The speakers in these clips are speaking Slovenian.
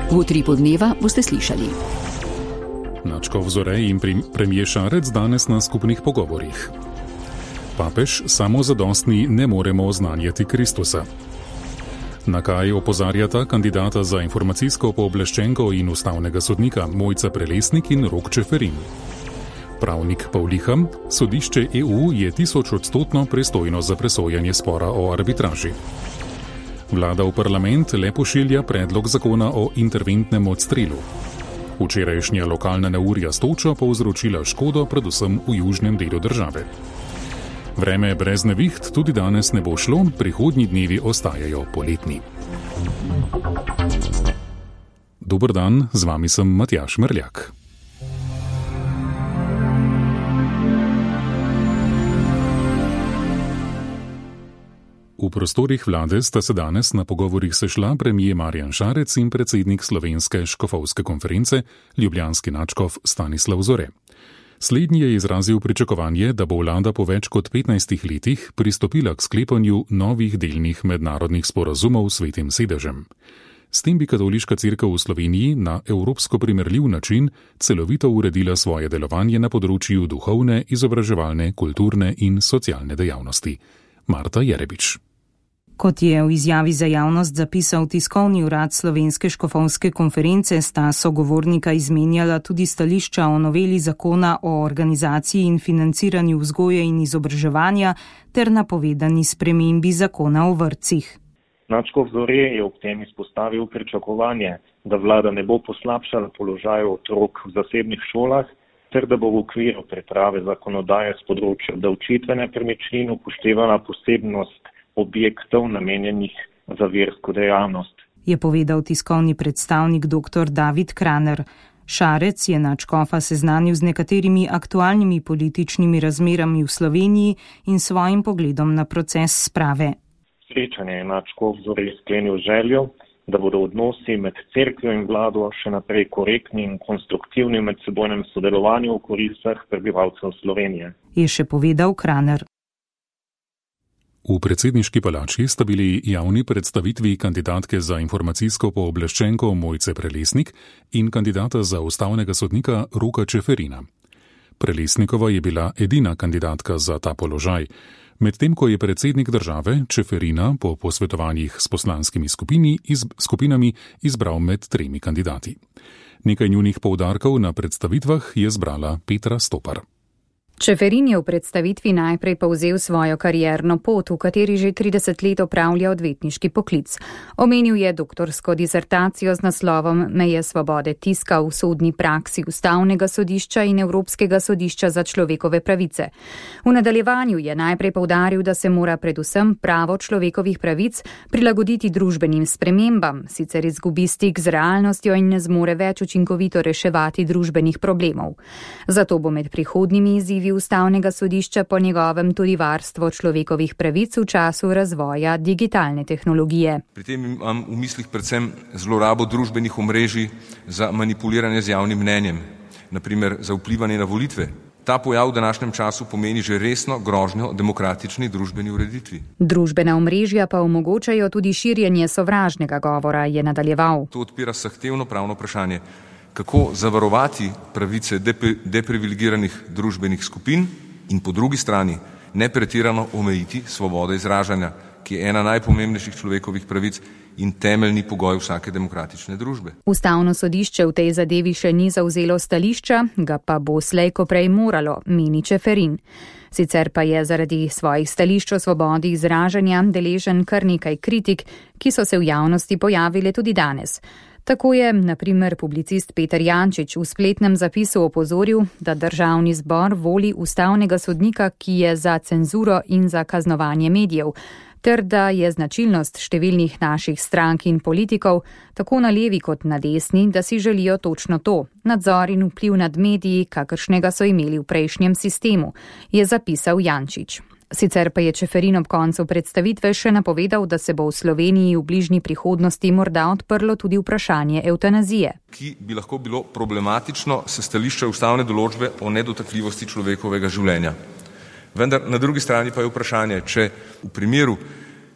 V Utripu dneva boste slišali. Načkov Zorej in premier Šarec danes na skupnih pogovorih. Papež, samozadostni ne moremo oznanjati Kristusa. Na kaj opozarjata kandidata za informacijsko pooblaščenko in ustavnega sodnika Mojca Prelesnik in Rok Čeferin. Pravnik Pavliha, sodišče EU je 1000% pristojno za presojanje spora o arbitraži. Vlada v parlament le pošilja predlog zakona o interventnem odstrelu. Včerajšnja lokalna neurja s točo povzročila škodo predvsem v južnem delu države. Vreme brez neviht tudi danes ne bo šlo, prihodnji dnevi ostajajo poletni. Dober dan, z vami sem Matjaž Merljak. V prostorih vlade sta se danes na pogovorih sešla premier Marjan Šarec in predsednik Slovenske škofovske konference, ljubljanski nadškof Stanislav Zore. Slednji je izrazil pričakovanje, da bo vlada po več kot 15 letih pristopila k sklepanju novih delnih mednarodnih sporazumov s Svetim sedežem. S tem bi katoliška cerkev v Sloveniji na evropsko primerljiv način celovito uredila svoje delovanje na področju duhovne, izobraževalne, kulturne in socialne dejavnosti. Marta Jerebič. Kot je v izjavi za javnost zapisal tiskovni urad Slovenske škofovske konference, sta sogovornika izmenjala tudi stališča o noveli zakona o organizaciji in financiranju vzgoje in izobraževanja ter napovedani spremembi zakona o vrtcih. Nadškof Zore je ob tem izpostavil pričakovanje, da vlada ne bo poslabšala položaja otrok v zasebnih šolah, ter da bo v okviru priprave zakonodaje s področja obdavčitve nepremičnin upoštevala posebnost objektov namenjenih za versko dejavnost. Je povedal tiskovni predstavnik dr. David Kraner. Šarec je nadškofa seznanil z nekaterimi aktualnimi političnimi razmerami v Sloveniji in svojim pogledom na proces sprave. Srečanje je nadškof Zore sklenil željo, da bodo odnosi med cerkvijo in vlado še naprej korektni in konstruktivni v medsebojnem sodelovanju v korist vseh prebivalcev Slovenije. Je še povedal Kraner. V predsedniški palači sta bili javni predstavitvi kandidatke za informacijsko pooblaščenko Mojce Prelesnik in kandidata za ustavnega sodnika Roka Čeferina. Prelesnikova je bila edina kandidatka za ta položaj, medtem ko je predsednik države Čeferina po posvetovanjih s poslanskimi skupinami izbral med 3 kandidati. Nekaj njunih poudarkov na predstavitvah je zbrala Petra Stopar. Čeferin je v predstavitvi najprej povzel svojo karierno pot, v kateri že 30 let opravlja odvetniški poklic. Omenil je doktorsko disertacijo z naslovom Meje svobode tiska v sodni praksi Ustavnega sodišča in Evropskega sodišča za človekove pravice. V nadaljevanju je najprej poudaril, da se mora predvsem pravo človekovih pravic prilagoditi družbenim spremembam, sicer izgubi stik z realnostjo in ne zmore več učinkovito reševati družbenih problemov. Zato bo med prihodnjimi izzivi Ustavnega sodišča po njegovem tudi varstvo človekovih pravic v času razvoja digitalne tehnologije. Pri tem imam v mislih predvsem zlorabo družbenih omrežij za manipuliranje z javnim mnenjem, naprimer za vplivanje na volitve. Ta pojav v današnjem času pomeni že resno grožnjo demokratični družbeni ureditvi. Družbena omrežja pa omogočajo tudi širjenje sovražnega govora, je nadaljeval. To odpira zahtevno pravno vprašanje, kako zavarovati pravice deprivilegiranih družbenih skupin in po drugi strani ne pretirano omejiti svobode izražanja, ki je ena najpomembnejših človekovih pravic in temeljni pogoj vsake demokratične družbe. Ustavno sodišče v tej zadevi še ni zavzelo stališča, ga pa bo slej ko prej moralo, meni Čeferin. Sicer pa je zaradi svojih stališč o svobodi izražanja deležen kar nekaj kritik, ki so se v javnosti pojavile tudi danes. Tako je, na primer, publicist Peter Jančič v spletnem zapisu opozoril, da Državni zbor voli ustavnega sodnika, ki je za cenzuro in za kaznovanje medijev, ter da je značilnost številnih naših strank in politikov, tako na levi kot na desni, da si želijo točno to, nadzor in vpliv nad mediji, kakršnega so imeli v prejšnjem sistemu, je zapisal Jančič. Sicer pa je Čeferin ob koncu predstavitve še napovedal, da se bo v Sloveniji v bližnji prihodnosti morda odprlo tudi vprašanje evtanazije. Ki bi lahko bilo problematično s stališča ustavne določbe o nedotakljivosti človekovega življenja. Vendar na drugi strani pa je vprašanje, če v primeru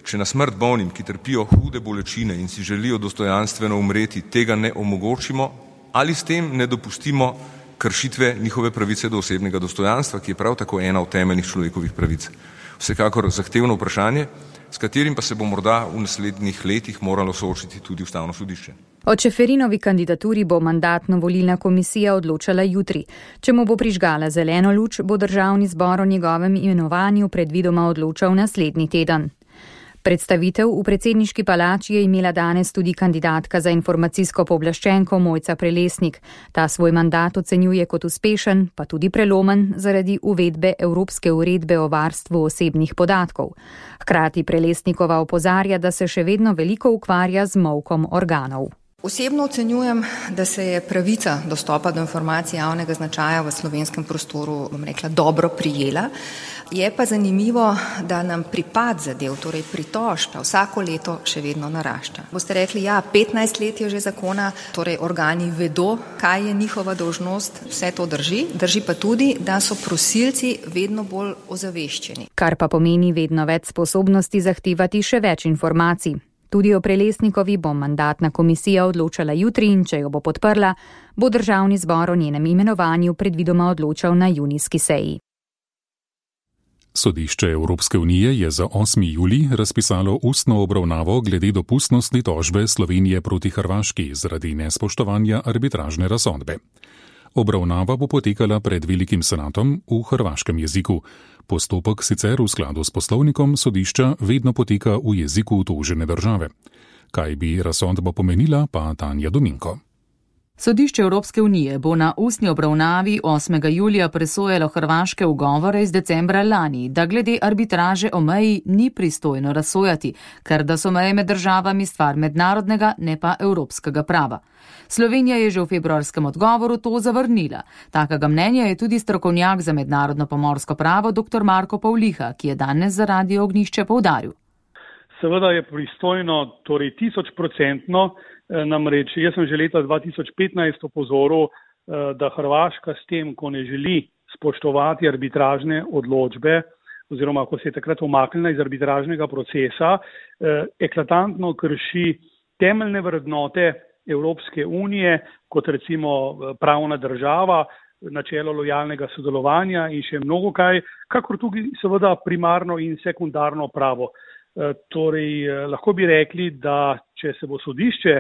če na smrt bolnim, ki trpijo hude bolečine in si želijo dostojanstveno umreti, tega ne omogočimo, ali s tem ne dopustimo kršitve njihove pravice do osebnega dostojanstva, ki je prav tako ena od temeljnih človekovih pravic. Vsekakor zahtevno vprašanje, s katerim pa se bo morda v naslednjih letih moralo soočiti tudi Ustavno sodišče. O Čeferinovi kandidaturi bo mandatno-volilna komisija odločala jutri. Če mu bo prižgala zeleno luč, bo Državni zbor o njegovem imenovanju predvidoma odločal naslednji teden. Predstavitev v predsedniški palači je imela danes tudi kandidatka za informacijsko pooblaščenko Mojca Prelesnik. Ta svoj mandat ocenjuje kot uspešen, pa tudi prelomen zaradi uvedbe Evropske uredbe o varstvu osebnih podatkov. Hkrati Prelesnikova opozarja, da se še vedno veliko ukvarja z molkom organov. Osebno ocenjujem, da se je pravica dostopa do informacij javnega značaja v slovenskem prostoru, dobro prijela. Je pa zanimivo, da nam pripad zadev, torej pritožb, vsako leto še vedno narašča. Boste rekli, 15 let je že zakona, torej organi vedo, kaj je njihova dolžnost, vse to drži. Drži pa tudi, da so prosilci vedno bolj ozaveščeni. Kar pa pomeni vedno več sposobnosti zahtevati še več informacij. Tudi o Prelesnikovi bo mandatna komisija odločala jutri in če jo bo podprla, bo Državni zbor o njenem imenovanju predvidoma odločal na junijski seji. Sodišče Evropske unije je za 8. julij razpisalo ustno obravnavo glede dopustnosti tožbe Slovenije proti Hrvaški zaradi nespoštovanja arbitražne razsodbe. Obravnava bo potekala pred Velikim senatom v hrvaškem jeziku. Postopek sicer v skladu s poslovnikom sodišča vedno poteka v jeziku tožene države. Kaj bi razsodba pomenila, pa Tanja Dominko. Sodišče Evropske unije bo na ustni obravnavi 8. julija presojalo hrvaške ugovore iz decembra lani, da glede arbitraže o meji ni pristojno razsojati, ker da so meje med državami stvar mednarodnega, ne pa evropskega prava. Slovenija je že v februarskem odgovoru to zavrnila. Takega mnenja je tudi strokovnjak za mednarodno pomorsko pravo dr. Marko Pavliha, ki je danes za Radio Ognjišče poudaril. Seveda je pristojno, torej 1000%, namreč jaz sem že leta 2015 opozoril, da Hrvaška s tem, ko ne želi spoštovati arbitražne odločbe, oziroma ko se je takrat umaknila iz arbitražnega procesa, eklatantno krši temeljne vrednote Evropske unije, kot recimo pravna država, načelo lojalnega sodelovanja in še mnogo kaj, kakor tudi seveda primarno in sekundarno pravo. Torej, lahko bi rekli, da če se bo sodišče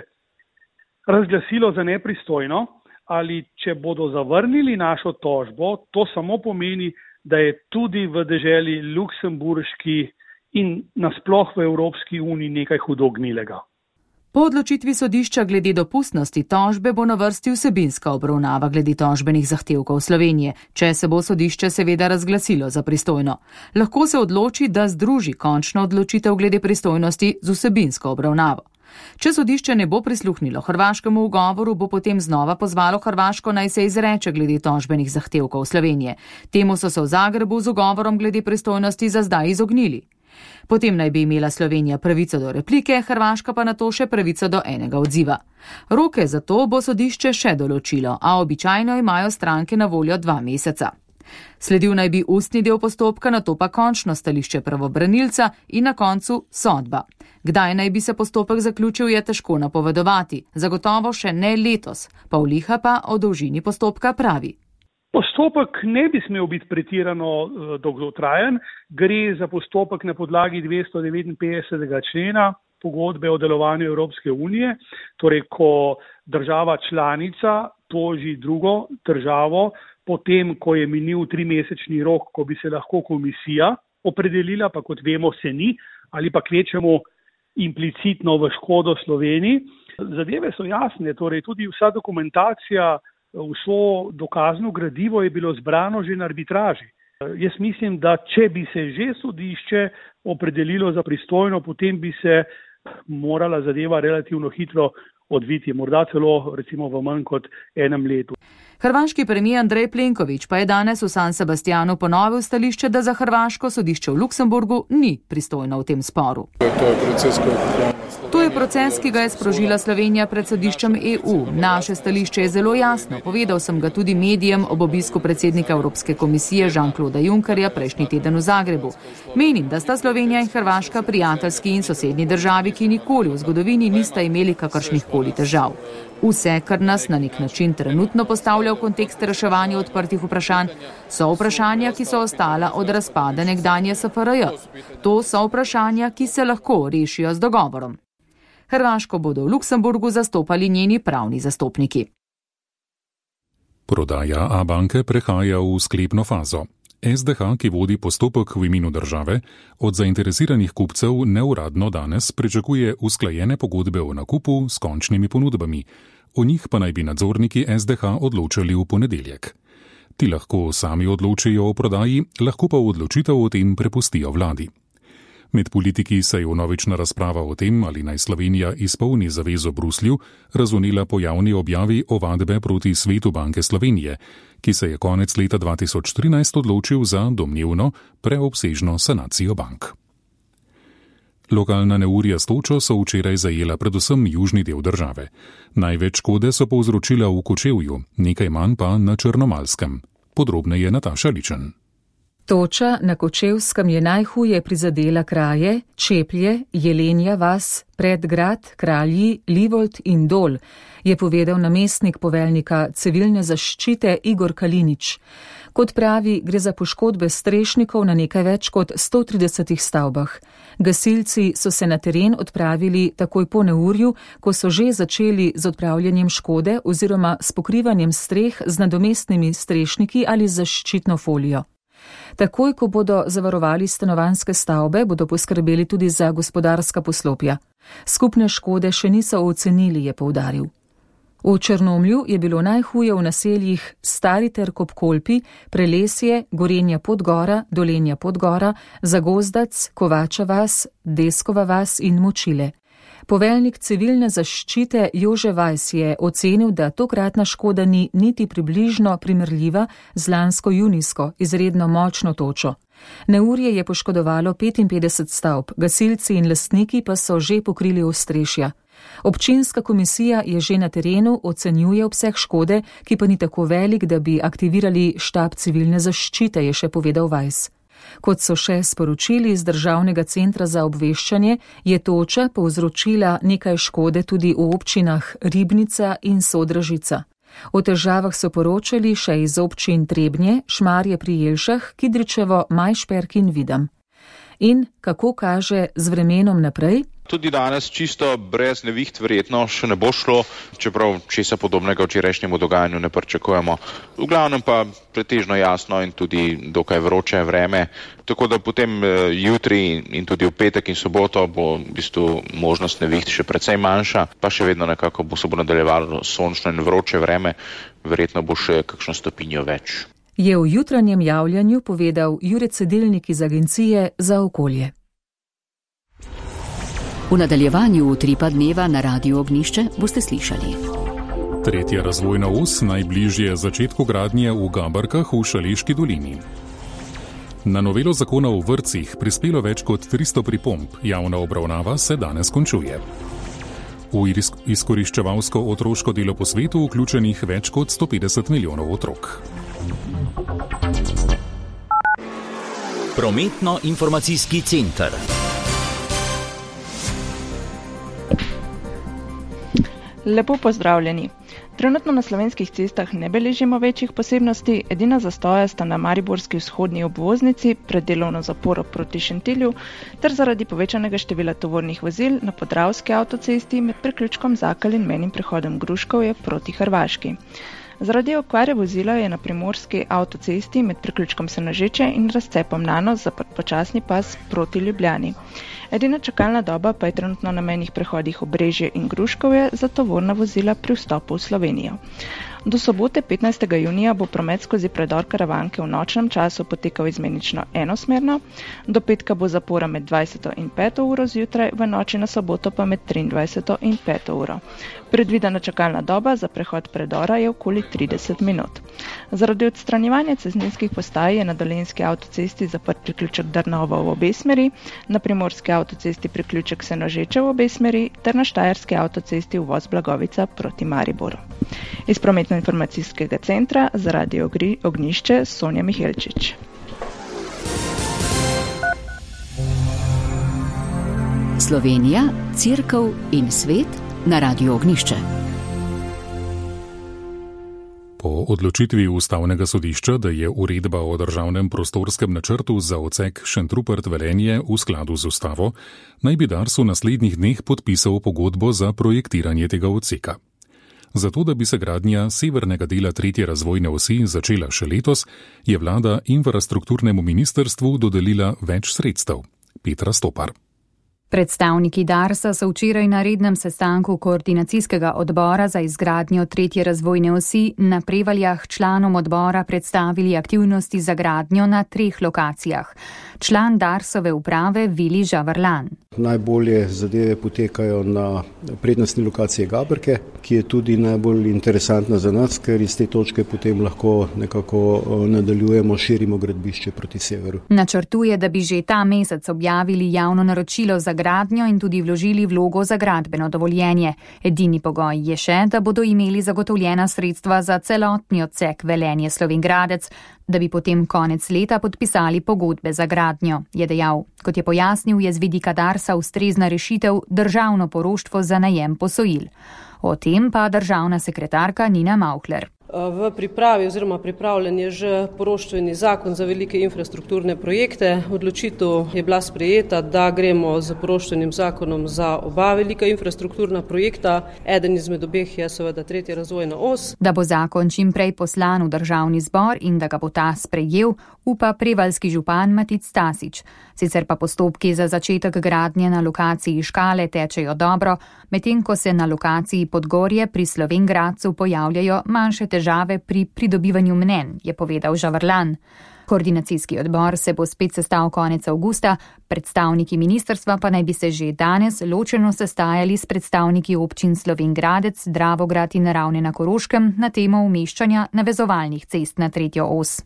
razglasilo za nepristojno ali če bodo zavrnili našo tožbo, to samo pomeni, da je tudi v deželi luksemburški in nasploh v Evropski uniji nekaj hudo gnilega. Po odločitvi sodišča glede dopustnosti tožbe bo na vrsti vsebinska obravnava glede tožbenih zahtevkov Slovenije, če se bo sodišče seveda razglasilo za pristojno. Lahko se odloči, da združi končno odločitev glede pristojnosti z vsebinsko obravnavo. Če sodišče ne bo prisluhnilo hrvaškemu ugovoru, bo potem znova pozvalo Hrvaško naj se izreče glede tožbenih zahtevkov Slovenije. Temu so se v Zagrebu z ugovorom glede pristojnosti za zdaj izognili. Potem naj bi imela Slovenija pravico do replike, Hrvaška pa na to še pravico do enega odziva. Roke za to bo sodišče še določilo, a običajno imajo stranke na voljo 2 meseca. Sledil naj bi ustni del postopka, nato pa končno stališče pravobranilca in na koncu sodba. Kdaj naj bi se postopek zaključil, je težko napovedovati, zagotovo še ne letos. Pavliha pa o dolžini postopka pravi. Postopek ne bi smel biti pretirano dolgotrajen. Gre za postopek na podlagi 259. člena pogodbe o delovanju Evropske unije, torej ko država članica toži drugo državo, potem ko je minil 3-mesečni rok, ko bi se lahko komisija opredelila, pa kot vemo se ni, ali pa kvečemo implicitno v škodo Sloveniji. Zadeve so jasne, torej tudi vsa dokumentacija, vso dokazno gradivo je bilo zbrano že na arbitraži. Jaz mislim, da če bi se že sodišče opredelilo za pristojno, potem bi se morala zadeva relativno hitro odviti, morda celo recimo v manj kot 1 letu. Hrvaški premijer Andrej Plenković pa je danes v San Sebastianu ponovil stališče, da za hrvaško sodišče v Luksemburgu ni pristojno v tem sporu. To je proces, ki ga je sprožila Slovenija pred sodiščem EU. Naše stališče je zelo jasno. Povedal sem ga tudi medijem ob obisku predsednika Evropske komisije Jean-Claude Junckerja prejšnji teden v Zagrebu. Menim, da sta Slovenija in Hrvaška prijateljski in sosednji državi, ki nikoli v zgodovini nista imeli kakršnih koli težav. Vse, kar nas na nek način trenutno postavlja v kontekst reševanja odprtih vprašanj, so vprašanja, ki so ostala od razpada nekdanje SFRJ. To so vprašanja, ki se lahko rešijo z dogovorom. Hrvaško bodo v Luksemburgu zastopali njeni pravni zastopniki. Prodaja Abanke prehaja v sklepno fazo. SDH, ki vodi postopek v imenu države, od zainteresiranih kupcev neuradno danes pričakuje usklajene pogodbe o nakupu s končnimi ponudbami. O njih pa naj bi nadzorniki SDH odločali v ponedeljek. Ti lahko sami odločijo o prodaji, lahko pa odločitev o tem prepustijo vladi. Med politiki se je vnovična razprava o tem, ali naj Slovenija izpolni zavezo Bruslju, razvnela po javni objavi ovadbe proti Svetu Banke Slovenije, ki se je konec leta 2013 odločil za domnevno preobsežno sanacijo bank. Lokalna neurja s točo so včeraj zajela predvsem južni del države. Največ škode so povzročila v Kočevju, nekaj manj pa na Črnomaljskem. Podrobneje Nataša Ličen. Toča na Kočevskem je najhuje prizadela kraje Čeplje, Jelenja vas, Predgrad, Kralji, Livold in Dol, je povedal namestnik poveljnika civilne zaščite Igor Kalinič. Kot pravi, gre za poškodbe strešnikov na nekaj več kot 130 stavbah. Gasilci so se na teren odpravili takoj po neurju, ko so že začeli z odpravljanjem škode oziroma s pokrivanjem streh z nadomestnimi strešniki ali zaščitno folijo. Takoj, ko bodo zavarovali stanovanjske stavbe, bodo poskrbeli tudi za gospodarska poslopja. Skupne škode še niso ocenili, je poudaril. V Črnomlju je bilo najhuje v naseljih Stari Terkop Kolpi, Prelesje, Gorenja Podgora, Dolenja Podgora, Zagozdac, Kovača vas, Deskova vas in Močile. Poveljnik civilne zaščite Jože Vajs je ocenil, da tokratna škoda ni niti približno primerljiva z lansko junijsko izredno močno točo. Neurje je poškodovalo 55 stavb, gasilci in lastniki pa so že pokrili ostrešja. Občinska komisija je že na terenu, ocenjuje obseg škode, ki pa ni tako velik, da bi aktivirali štab civilne zaščite, je še povedal Vajs. Kot so še sporočili z Državnega centra za obveščanje, je toča povzročila nekaj škode tudi v občinah Ribnica in Sodražica. O težavah so poročali še iz občin Trebnje, Šmarje pri Jelšah, Kidričevo, Majšperk in Videm. In kako kaže z vremenom naprej? Tudi danes čisto brez neviht verjetno še ne bo šlo, čeprav česa podobnega včerajšnjemu dogajanju ne pričakujemo. V glavnem pa pretežno jasno in tudi dokaj vroče vreme, tako da potem jutri in tudi v petek in soboto bo v bistvu možnost neviht še precej manjša, pa še vedno nekako se bo nadaljevalo sončno in vroče vreme, verjetno bo še kakšno stopinjo več. Je v jutranjem javljanju povedal Jure Cedilnik iz Agencije za okolje. V nadaljevanju Utripa dneva na Radiu Ognjišče boste slišali. Tretja razvojna os najbližje začetku gradnje v Gabarkah v Šaleški dolini. Na novelo zakona o vrtcih prispelo več kot 300 pripomb, javna obravnava se danes končuje. V izkoriščevalsko otroško delo po svetu vključenih več kot 150 milijonov otrok. Prometno-informacijski center. Lepo pozdravljeni. Trenutno na slovenskih cestah ne beležimo večjih posebnosti, edina zastoja sta na mariborski vzhodni obvoznici pred delovno zaporo proti Šentilju ter zaradi povečanega števila tovornih vozil na Podravski avtocesti med priključkom Zakal in mejnim prehodom Gruškovje proti Hrvaški. Zaradi okvare vozila je na primorski avtocesti med priključkom Senožeče in razcepom Nanos zaprt počasni pas proti Ljubljani. Edina čakalna doba pa je trenutno na mejnih prehodih Obrežje in Gruškovje za tovorna vozila pri vstopu v Slovenijo. Do sobote 15. junija bo promet skozi predor Karavanke v nočnem času potekal izmenično enosmerno, do petka bo zapora med 20. in 5. uro zjutraj, v noči na soboto pa med 23. in 5. uro. Predvidena čakalna doba za prehod predora je okoli 30 minut. Zaradi odstranjevanja cestninskih postaj je na Dolenjski avtocesti zaprt priključek Drnovo v obe smeri, na Primorski avtocesti priključek Senožeče v obe smeri ter na Štajerski avtocesti uvoz Blagovica proti Mariboru. Iz prometno-informacijskega centra za Radio Ognjišče Sonja Mihelčič. Slovenija, Cerkev in svet na Radio Ognjišče. Po odločitvi Ustavnega sodišča, da je uredba o državnem prostorskem načrtu za odsek Šentrupert-Velenje v skladu z ustavo, naj bi Dars v naslednjih dneh podpisal pogodbo za projektiranje tega odseka. Zato, da bi se gradnja severnega dela 3. razvojne osi začela še letos, je vlada infrastrukturnemu ministrstvu dodelila več sredstev. Petra Stopar. Predstavniki Darsa so včeraj na rednem sestanku koordinacijskega odbora za izgradnjo 3. razvojne osi na Prevaljah članom odbora predstavili aktivnosti za gradnjo na 3 lokacijah. Član Darsove uprave Vili Žavrlan. Najbolje zadeve potekajo na prednostni lokaciji Gaberke, ki je tudi najbolj interesantna za nas, ker iz te točke potem lahko nekako nadaljujemo, širimo gradbišče proti severu. Načrtuje, da bi že ta mesec objavili javno naročilo za gradnjo in tudi vložili vlogo za gradbeno dovoljenje. Edini pogoj je še, da bodo imeli zagotovljena sredstva za celotni odsek Velenje-Slovenj Gradec, da bi potem konec leta podpisali pogodbe za gradnjo, je dejal. Kot je pojasnil, je z vidika Darsa ustrezna rešitev državno poroštvo za najem posojil. O tem pa državna sekretarka Nina Mauchler. V pripravi oziroma pripravljen je že poroštveni zakon za velike infrastrukturne projekte. Odločitev je bila sprejeta, da gremo z poroštvenim zakonom za oba velika infrastrukturna projekta. Eden izmed obeh je seveda 3. razvojna os. Da bo zakon čim prej poslan v državni zbor in da ga bo ta sprejel, upa prevaljski župan Matic Stasič. Sicer pa postopki za začetek gradnje na lokaciji Škale tečejo dobro, medtem ko se na lokaciji Podgorje pri Slovenj Gradcu pojavljajo manjše težave pri pridobivanju mnenj, je povedal Žavrlan. Koordinacijski odbor se bo spet sestal konec avgusta, predstavniki ministrstva pa naj bi se že danes ločeno sestajali s predstavniki občin Slovenj Gradec, Dravograd in Ravne na Koroškem na temo umeščanja navezovalnih cest na 3. os.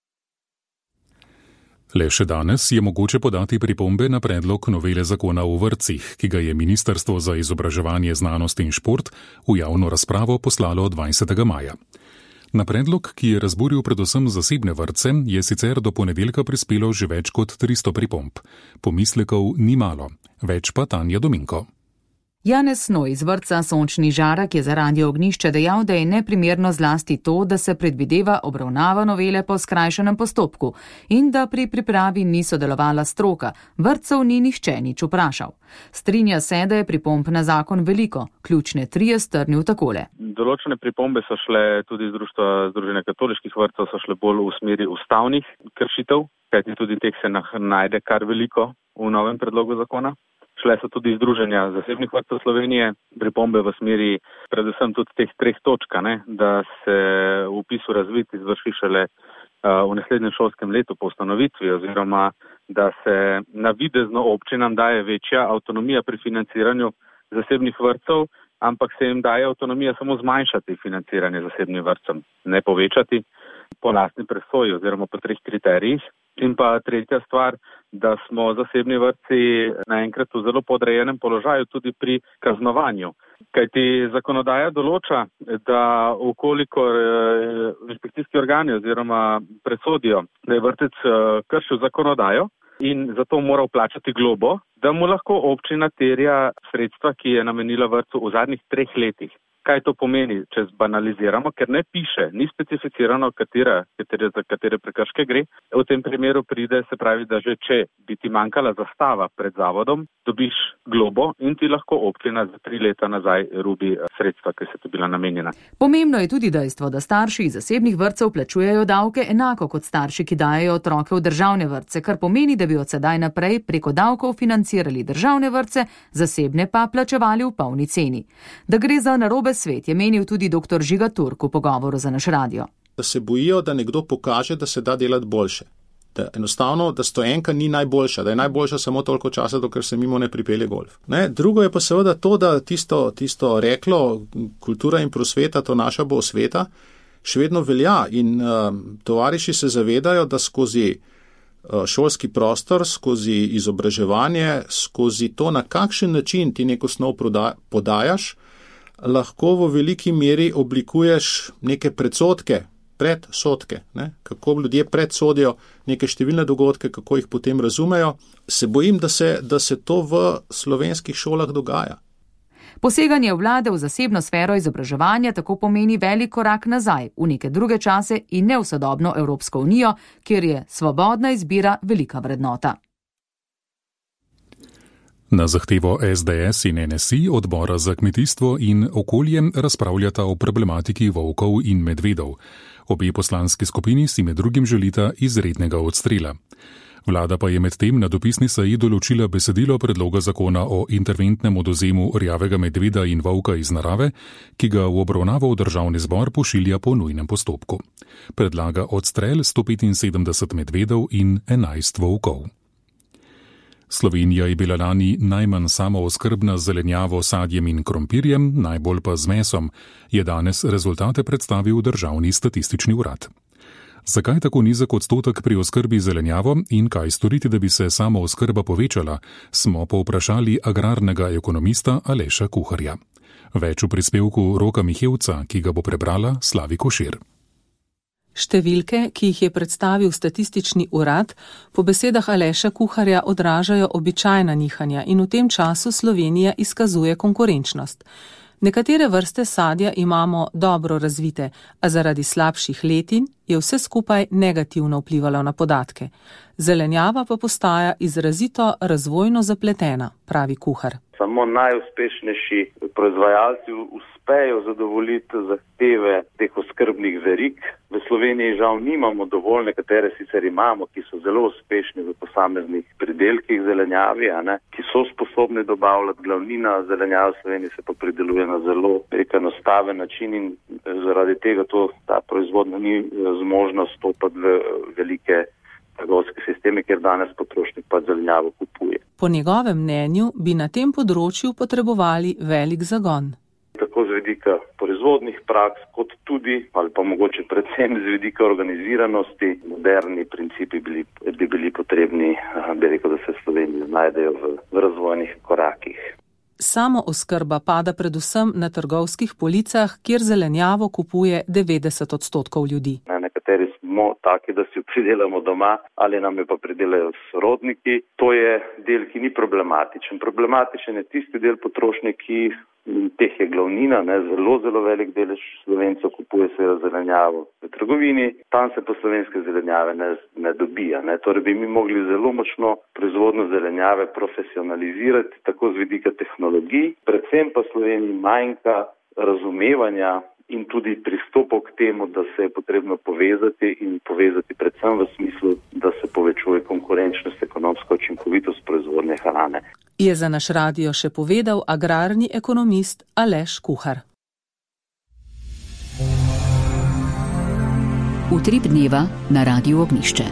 Le še danes je mogoče podati pripombe na predlog novele zakona o vrtcih, ki ga je Ministrstvo za izobraževanje, znanost in šport v javno razpravo poslalo 20. maja. Na predlog, ki je razburil predvsem zasebne vrtce, je sicer do ponedeljka prispelo že več kot 300 pripomb. Pomislekov ni malo, več pa Tanja Dominko. Janez Snoj iz vrtca Sončni žarak je za Radio Ognjišče dejal, da je neprimerno zlasti to, da se predvideva obravnava novele po skrajšanem postopku in da pri pripravi ni sodelovala stroka, vrtcev ni nihče nič vprašal. Strinja se, da je pripomb na zakon veliko, ključne 3 je strnil takole. Določene pripombe so šle tudi Združenja katoliških vrtcev, so šle bolj v smeri ustavnih kršitev, kajti tudi teh se najde kar veliko v novem predlogu zakona. Šle so tudi Združenja zasebnih vrtcev Slovenije, pripombe v smeri predvsem tudi teh 3 točk, da se vpis v razvid izvrši šele v naslednjem šolskem letu po ustanovitvi oziroma da se navidezno občinam daje večja avtonomija pri financiranju zasebnih vrtcev, ampak se jim daje avtonomija samo zmanjšati financiranje zasebnim vrtcem, ne povečati po lastni presoji oziroma po 3 kriterijih. In pa tretja stvar, da smo zasebni vrtci naenkrat v zelo podrejenem položaju tudi pri kaznovanju. Kajti zakonodaja določa, da ukolikor inšpekcijski organi oziroma presodijo, da je vrtec kršil zakonodajo in zato mora vplačati globo, da mu lahko občina terja sredstva, ki je namenila vrtcu v zadnjih 3 letih. Kaj to pomeni, če zbanaliziramo, ker ne piše, ni specificirano, za katere prekrške gre. V tem primeru pride, se pravi, da že če bi ti manjkala zastava pred zavodom, dobiš globo in ti lahko občina za 3 leta nazaj rubi sredstva, ki so ti bila namenjena. Pomembno je tudi dejstvo, da starši iz zasebnih vrtcev plačujejo davke enako kot starši, ki dajejo otroke v državne vrtce, kar pomeni, da bi od sedaj naprej preko davkov financirali državne vrtce, zasebne pa plačevali v polni ceni. Da gre za narobe v svet, je menil tudi dr. Žiga Turk v pogovoru za naš radio. Da se bojijo, da nekdo pokaže, da se da delati boljše. Da enostavno, da stoenka ni najboljša, da je najboljša samo toliko časa, dokler se mimo ne pripelje golf. Drugo je pa seveda to, da tisto reklo, kultura in prosveta, to naša bo osveta, še vedno velja in tovariši se zavedajo, da skozi šolski prostor, skozi izobraževanje, skozi to, na kakšen način ti neko snov podajaš, lahko v veliki meri oblikuješ neke predsodke, kako ljudje predsodijo neke številne dogodke, kako jih potem razumejo. Se bojim, da se to v slovenskih šolah dogaja. Poseganje vlade v zasebno sfero izobraževanja tako pomeni velik korak nazaj v neke druge čase in ne v sodobno Evropsko unijo, kjer je svobodna izbira velika vrednota. Na zahtevo SDS in NSI odbora za kmetijstvo in okolje razpravljata o problematiki volkov in medvedov. Obe poslanski skupini si med drugim želita izrednega odstrela. Vlada pa je medtem na dopisni seji določila besedilo predloga zakona o interventnem odvzemu rjavega medveda in volka iz narave, ki ga v obravnavo v državni zbor pošilja po nujnem postopku. Predlaga odstrel 175 medvedov in 11 volkov. Slovenija je bila lani najmanj samooskrbna z zelenjavo, sadjem in krompirjem, najbolj pa z mesom, je danes rezultate predstavil Državni statistični urad. Zakaj tako nizek odstotek pri oskrbi zelenjavo in kaj storiti, da bi se samooskrba povečala, smo povprašali agrarnega ekonomista Aleša Kuharja. Več v prispevku Roka Mihevca, ki ga bo prebrala Slavi Košir. Številke, ki jih je predstavil statistični urad, po besedah Aleša Kuharja odražajo običajna nihanja in v tem času Slovenija izkazuje konkurenčnost. Nekatere vrste sadja imamo dobro razvite, a zaradi slabših letin je vse skupaj negativno vplivalo na podatke. Zelenjava pa postaja izrazito razvojno zapletena, pravi Kuhar. Samo najuspešnejši proizvajalci uspejo zadovoljiti zahteve teh oskrbnih verig. V Sloveniji žal nimamo dovolj, nekatere sicer imamo, ki so zelo uspešni v posameznih pridelkih zelenjavi, ki so sposobni dobavljati. Glavnina zelenjave v Sloveniji se pa prideluje na zelo enostaven način in zaradi tega ta proizvodnja ni zmožna stopati v velike trgovske sisteme, kjer danes potrošnik pa zelenjavo kupuje. Po njegovem mnenju bi na tem področju potrebovali velik zagon. Tako z vidika proizvodnih praks, kot tudi, ali pa mogoče predvsem z vidika organiziranosti, moderni principi bi bili potrebni, bi rekel, da se Sloveniji znajdejo v razvojnih korakih. Samo oskrba pada predvsem na trgovskih policah, kjer zelenjavo kupuje 90% ljudi. Nekateri smo taki, da si jo pridelamo doma ali nam jo pa pridelajo sorodniki. To je del, ki ni problematičen. Problematičen je tisti del potrošniki, teh je glavnina, zelo velik delež Slovencev kupuje seveda zelenjavo v trgovini, tam se pa slovenske zelenjave ne dobija. Torej bi mi mogli zelo močno proizvodno zelenjave profesionalizirati, tako z vidika tehnologij, predvsem pa Sloveniji manjka razumevanja in tudi pristopov k temu, da se je potrebno povezati in povezati predvsem v smislu, da se povečuje konkurenčnost, ekonomska učinkovitost proizvodnje hrane. Je za naš radio še povedal agrarni ekonomist Aleš Kuhar. Utrip dneva na Radiu Ognjišče.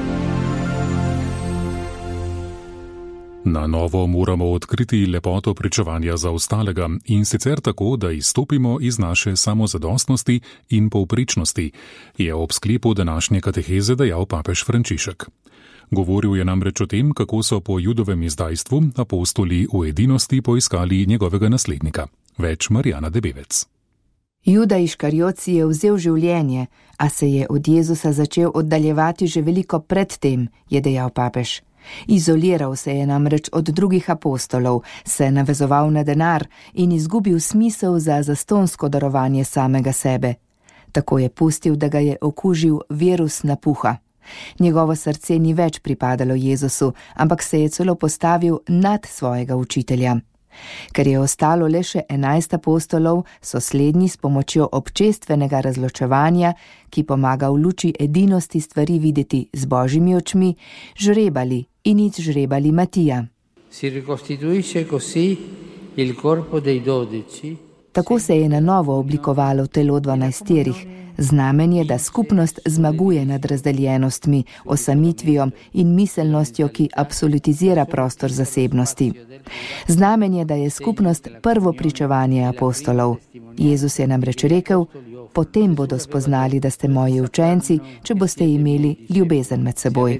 Na novo moramo odkriti lepoto pričevanja zaostalega in sicer tako, da izstopimo iz naše samozadostnosti in povprečnosti, je ob sklepu današnje kateheze dejal papež Frančišek. Govoril je namreč o tem, kako so po Judovem izdajstvu apostoli v edinosti poiskali njegovega naslednika. Več Marjana Debevec. Juda Iškariot si je vzel življenje, a se je od Jezusa začel oddaljevati že veliko pred tem, je dejal papež. Izoliral se je namreč od drugih apostolov, se navezoval na denar in izgubil smisel za zastonsko darovanje samega sebe. Tako je pustil, da ga je okužil virus napuha. Njegovo srce ni več pripadalo Jezusu, ampak se je celo postavil nad svojega učitelja. Ker je ostalo le še 11 apostolov, so slednji s pomočjo občestvenega razločevanja, ki pomaga v luči edinosti stvari videti z božjimi očmi, žrebali in izžrebali Matija. Si ricostituisce così il corpo dei 12 Tako se je na novo oblikovalo telo 12, znamenje, da skupnost zmaguje nad razdeljenostmi, osamitvijo in miselnostjo, ki absolutizira prostor zasebnosti. Znamenje, da je skupnost prvo pričevanje apostolov. Jezus je namreč rekel: potem bodo spoznali, da ste moji učenci, če boste imeli ljubezen med seboj.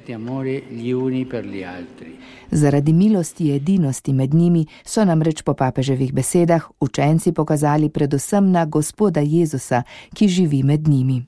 Zaradi milosti in edinosti med njimi so namreč po papeževih besedah učenci pokazali predvsem na Gospoda Jezusa, ki živi med njimi.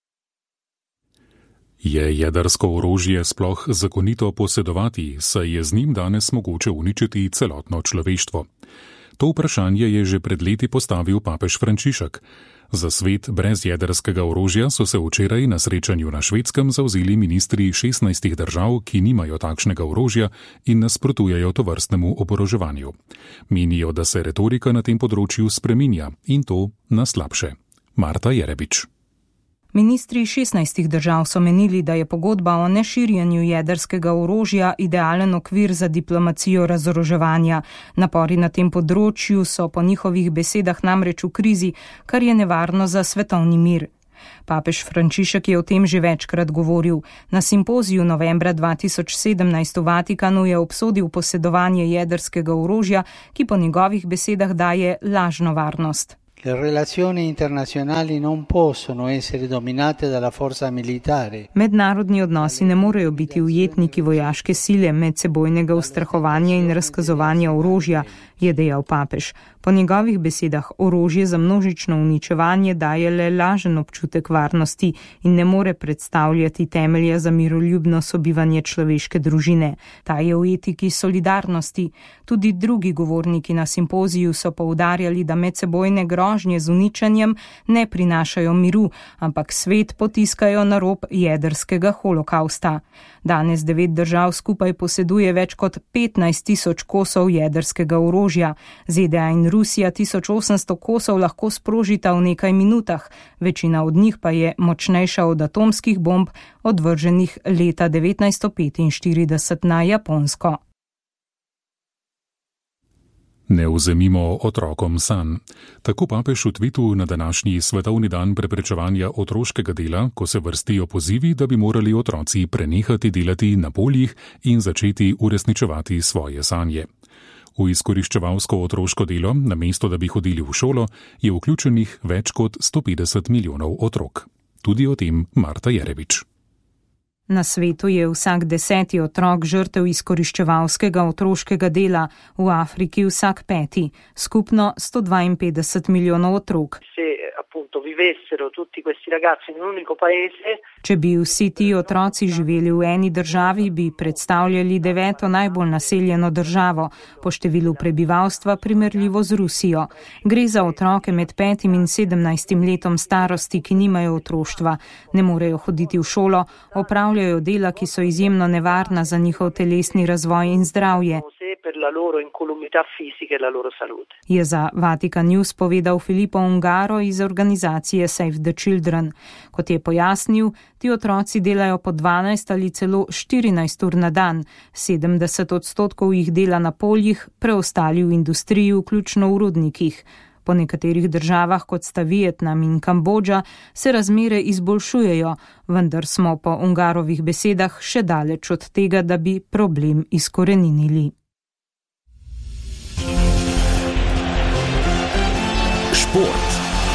Je jedrsko orožje sploh zakonito posedovati, saj je z njim danes mogoče uničiti celotno človeštvo? To vprašanje je že pred leti postavil papež Frančišek. Za svet brez jedrskega orožja so se včeraj na srečanju na Švedskem zavzeli ministri 16 držav, ki nimajo takšnega orožja in nasprotujejo tovrstnemu oboroževanju. Menijo, da se retorika na tem področju spreminja in to na slabše. Marta Jerebič. Ministri 16 držav so menili, da je pogodba o neširjenju jedrskega orožja idealen okvir za diplomacijo razoroževanja. Napori na tem področju so po njihovih besedah namreč v krizi, kar je nevarno za svetovni mir. Papež Frančišek je o tem že večkrat govoril. Na simpoziju novembra 2017 v Vatikanu je obsodil posedovanje jedrskega orožja, ki po njegovih besedah daje lažno varnost. Le relazioni internazionali non possono essere dominate dalla forza militare. Mednarodni odnosi ne morejo biti ujetniki vojaške sile, medsebojnega ustrahovanja in razkazovanja orožja, je dejal papež. Po njegovih besedah orožje za množično uničevanje daje le lažen občutek varnosti in ne more predstavljati temelja za miroljubno sobivanje človeške družine. Ta je v etiki solidarnosti. Tudi drugi govorniki na simpoziju so poudarjali, da medsebojne grožnje z uničenjem ne prinašajo miru, ampak svet potiskajo na rob jedrskega holokausta. Danes 9 držav skupaj poseduje več kot 15.000 kosov jedrskega orožja. ZDA in Rusija 1800 kosov lahko sprožita v nekaj minutah, večina od njih pa je močnejša od atomskih bomb, odvrženih leta 1945 na Japonsko. Ne vzemimo otrokom sanj. Tako papež v tvitu na današnji svetovni dan preprečevanja otroškega dela, ko se vrstijo pozivi, da bi morali otroci prenehati delati na poljih in začeti uresničevati svoje sanje. V izkoriščevalsko otroško delo, namesto da bi hodili v šolo, je vključenih več kot 150 milijonov otrok. Tudi o tem Marta Jerebič. Na svetu je vsak 10. otrok žrtev izkoriščevalskega otroškega dela, v Afriki vsak 5. Skupno 152 milijonov otrok. Če bi vsi ti otroci živeli v eni državi, bi predstavljali 9. najbolj naseljeno državo, po številu prebivalstva primerljivo z Rusijo. Gre za otroke med 5 in 17 letom starosti, ki nimajo otroštva, ne morejo hoditi v šolo, opravljajo dela, ki so izjemno nevarna za njihov telesni razvoj in zdravje. Je za Vatican News povedal Filippo Ungaro iz organizacije Save the Children. Kot je pojasnil, ti otroci delajo po 12 ali celo 14 ur na dan, 70% jih dela na poljih, preostali v industriji, vključno v rudnikih. Po nekaterih državah, kot sta Vietnam in Kambodža, se razmere izboljšujejo, vendar smo po Ungarovih besedah še daleč od tega, da bi problem izkoreninili. Šport.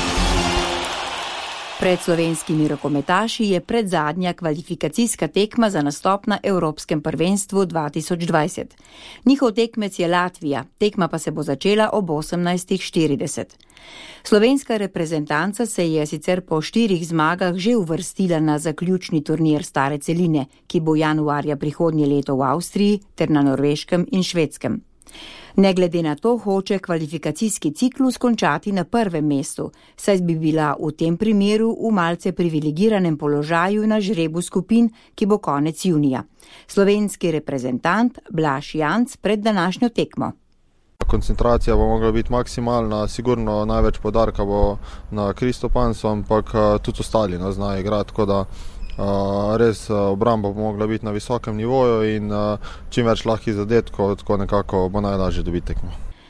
Pred slovenskimi rokometaši je predzadnja kvalifikacijska tekma za nastop na Evropskem prvenstvu 2020. Njihov tekmec je Latvija, tekma pa se bo začela ob 18:40. Slovenska reprezentanca se je sicer po 4 zmagah že uvrstila na zaključni turnir stare celine, ki bo januarja prihodnje leto v Avstriji ter na Norveškem in Švedskem. Ne glede na to hoče kvalifikacijski ciklus končati na prvem mestu, saj bi bila v tem primeru v malce privilegiranem položaju na žrebu skupin, ki bo konec junija. Slovenski reprezentant Blaž Janc pred današnjo tekmo. Koncentracija bo mogla biti maksimalna, sigurno največ podarka bo na Kristopansu, ampak tudi ostali nas znajo igrati, tako da res obramba bo mogla biti na visokem nivoju in čim več lahkih zadetkov, tako nekako bo najlažje dobiti tekmo.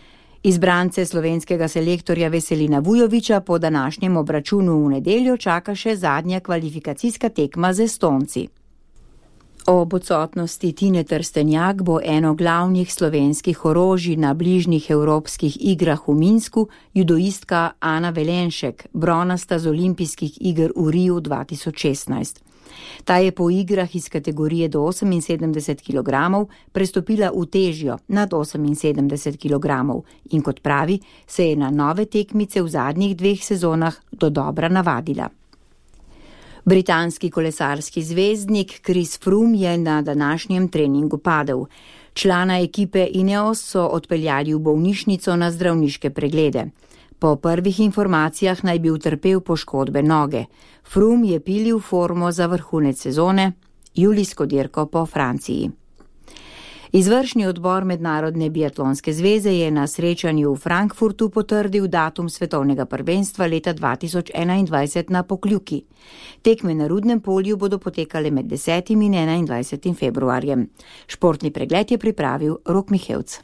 Izbrance slovenskega selektorja Veselina Vujovića po današnjem obračunu v nedeljo čaka še zadnja kvalifikacijska tekma z Estonci. Ob odsotnosti Tine Trstenjak bo eno glavnih slovenskih orožij na bližnjih evropskih igrah v Minsku judoistka Ana Velenšek, bronasta z olimpijskih iger v Riju 2016. Ta je po igrah iz kategorije do 78 kg prestopila v težjo nad 78 kg in kot pravi, se je na nove tekmice v zadnjih 2 sezonah dodobra navadila. Britanski kolesarski zvezdnik Chris Froome je na današnjem treningu padel. Člana ekipe Ineos so odpeljali v bolnišnico na zdravniške preglede. Po prvih informacijah naj bi utrpel poškodbe noge. Froome je pilil formo za vrhunec sezone, julijsko dirko po Franciji. Izvršni odbor Mednarodne biatlonske zveze je na srečanju v Frankfurtu potrdil datum svetovnega prvenstva leta 2021 na Pokljuki. Tekme na Rudnem polju bodo potekale med 10. in 21. februarjem. Športni pregled je pripravil Rok Mihevc.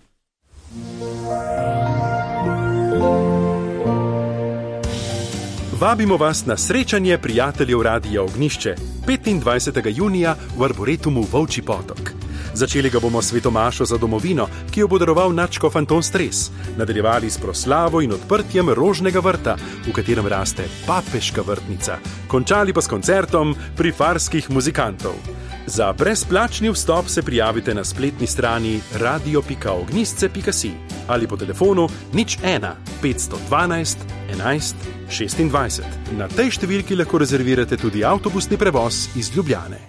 Vabimo vas na srečanje prijateljev Radia Ognjišče 25. junija v Arboretumu Volčji potok. Začeli ga bomo s svetomašo za domovino, ki jo bo daroval nadškof Anton Stres, nadaljevali s proslavo in odprtjem rožnega vrta, v katerem raste papeška vrtnica, končali pa s koncertom prifarskih muzikantov. Za brezplačni vstop se prijavite na spletni strani radio.ognjisce.si ali po telefonu 01 512 11 26. Na tej številki lahko rezervirate tudi avtobusni prevoz iz Ljubljane.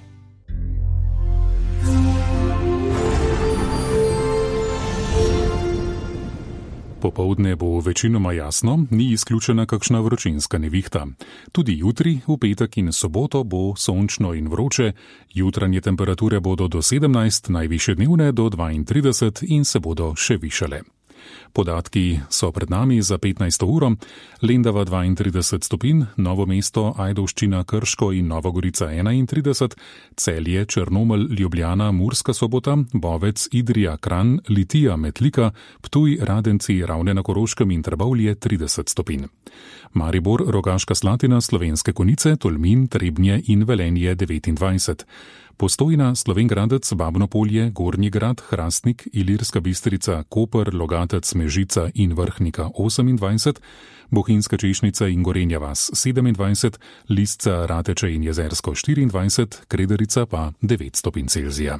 Popoldne bo večinoma jasno, ni izključena kakšna vročinska nevihta. Tudi jutri, v petek in soboto bo sončno in vroče, jutranje temperature bodo do 17, najvišje dnevne do 32 in se bodo še višale. Podatki so pred nami za 15. uro, Lendava 32 stopinj, Novo mesto, Ajdovščina, Krško in Novogorica 31, Celje, Črnomelj, Ljubljana, Murska Sobota, Bovec, Idrija, Kranj, Litija, Metlika, Ptuj, Radenci, Ravne na Koroškem in Trbovlje 30 stopinj. Maribor, Rogaška Slatina, Slovenske Konjice, Tolmin, Trebnje in Velenje 29. Postojna, Slovenj Gradec, Babno Polje, Gornji Grad, Hrastnik, Ilirska Bistrica, Koper, Logatec, Mežica in Vrhnika 28, Bohinjska Češnica in Gorenja vas 27, Lisca, Rateče in Jezersko 24, Krederica pa 9 stopinj Celzija.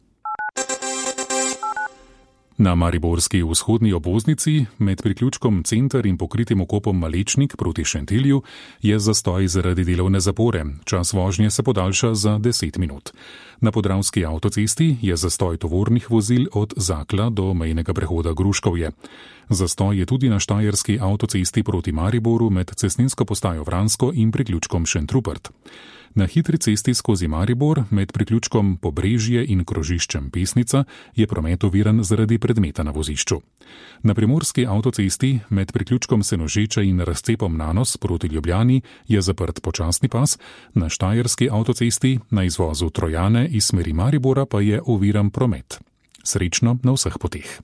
Na mariborski vzhodni obvoznici med priključkom Center in pokritim okopom Malečnik proti Šentilju je zastoj zaradi delovne zapore. Čas vožnje se podaljša za 10 minut. Na Podravski avtocesti je zastoj tovornih vozil od Zakla do mejnega prehoda Gruškovje. Zastoj je tudi na Štajerski avtocesti proti Mariboru med cestninsko postajo Vransko in priključkom Šentrupert. Na hitri cesti skozi Maribor med priključkom Pobrežje in krožiščem Pesnica je promet oviran zaradi predmeta na vozišču. Na Primorski avtocesti med priključkom Senožeča in razcepom Nanos proti Ljubljani je zaprt počasni pas, na Štajerski avtocesti na izvozu Trojane iz smeri Maribora pa je oviran promet. Srečno na vseh poteh.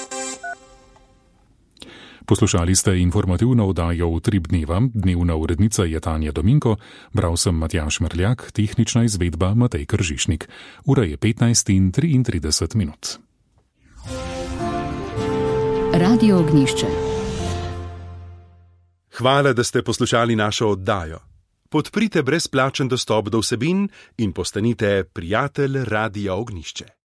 Poslušali ste informativno oddajo Utrip dneva, dnevna urednica je Tanja Dominko, bral sem Matjaž Merljak, tehnična izvedba Matej Kržišnik. Ura je 15:33 minut. Radio Ognjišče. Hvala, da ste poslušali našo oddajo. Podprite brezplačen dostop do vsebin in postanite prijatelj Radia Ognjišče.